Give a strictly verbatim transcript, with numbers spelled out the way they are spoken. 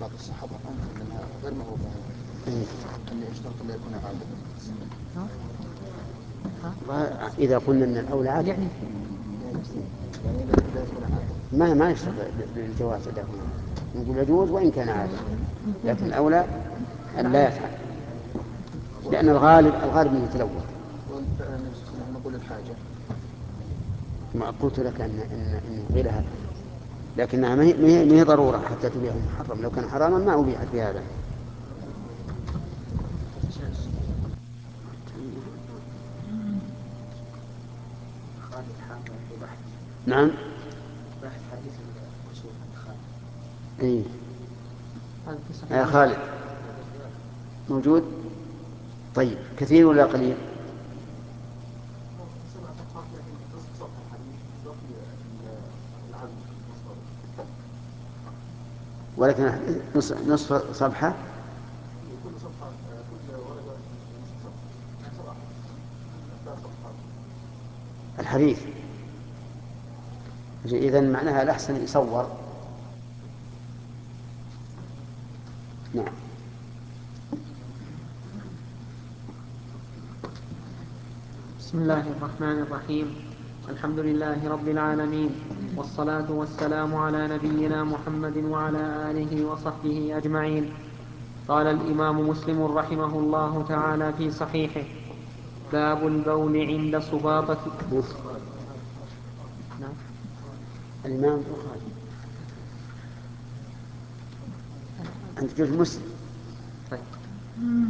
بعض الصحابة أنكر منها غير معروفة أن يشترط أن يكون عادل. إذا قلنا أن الأولى عادل يعني ما ما يشترط للجواز إذا كان نقول يجوز وإن كان عادل، لكن الأولى أن لا يفعل، لأن الغالب الغالب من يتلوث. نقول الحاجة ما قلت لك أن إن إن قيل هذا، لكنها ما هي ما هي ضرورة حتى تبيح محرم، لو كان حراما ما أبيحت بهذا. نعم. إيه. يا خالد موجود. طيب كثير ولا قليل؟ ولكن نصف صفحة. الحديث إذن معناها الأحسن يصور. نعم. بسم الله الرحمن الرحيم. الحمد لله رب العالمين، والصلاة والسلام على نبينا محمد وعلى آله وصحبه أجمعين. قال الإمام مسلم رحمه الله تعالى في صحيحه: باب البول عند صبابة. نعم. الإمام البخاري أنت جزء مسلم. طيب.